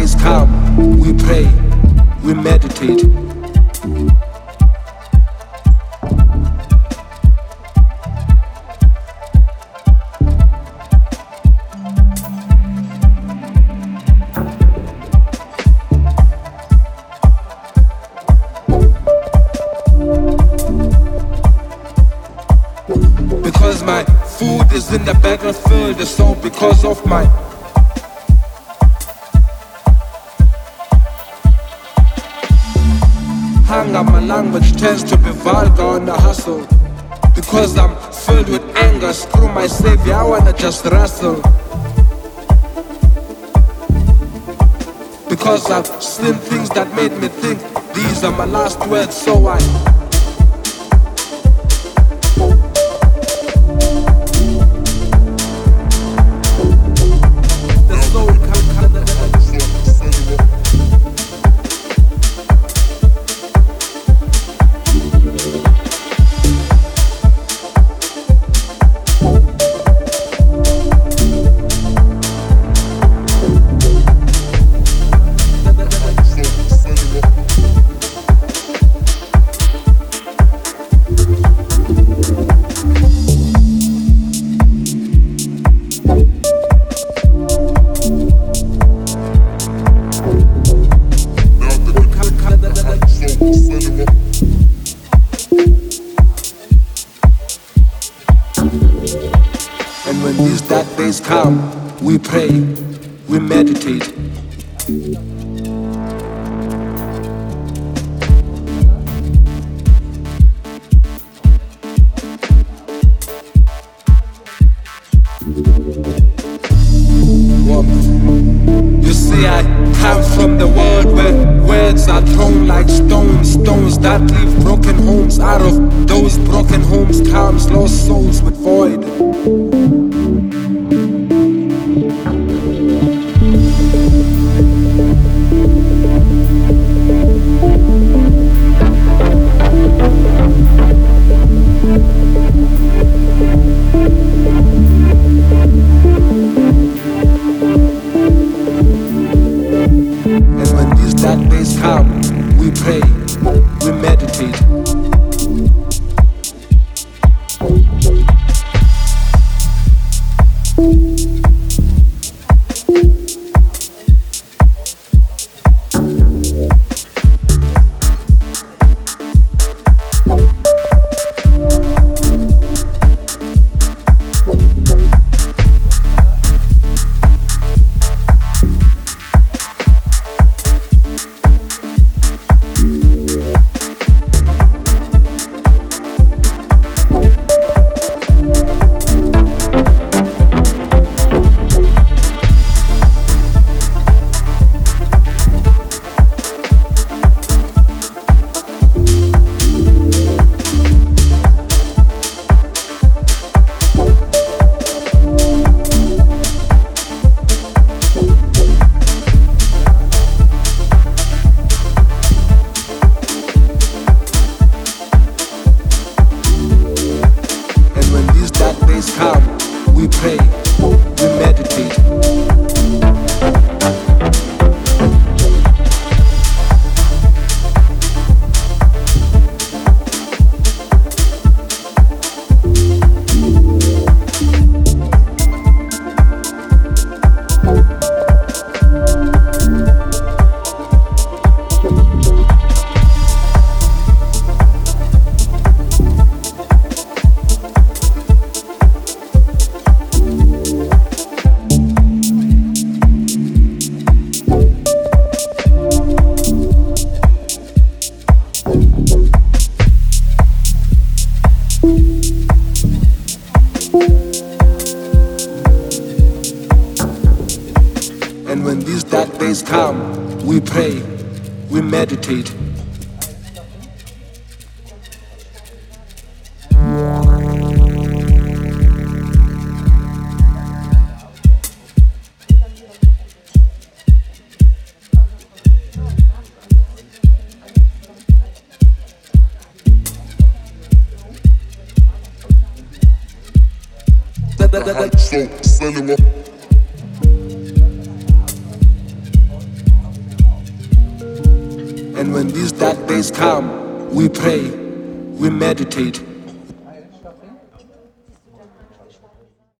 days come, we pray, we meditate. Because my food is in the battlefield, it's all because of my hunger. My language tends to be vulgar on the hustle. Because I'm filled with anger, screw my savior, I wanna just wrestle. Because I've seen things that made me think these are my last words, so I come, we pray, we meditate. You see, I come from the world where words are thrown like stones, stones that leave broken homes. Out of those broken homes comes lost souls with void. We pray, we meditate. We pray, we meditate. And when these dark days come, we pray, we meditate. And when these dark days come, we pray, we meditate,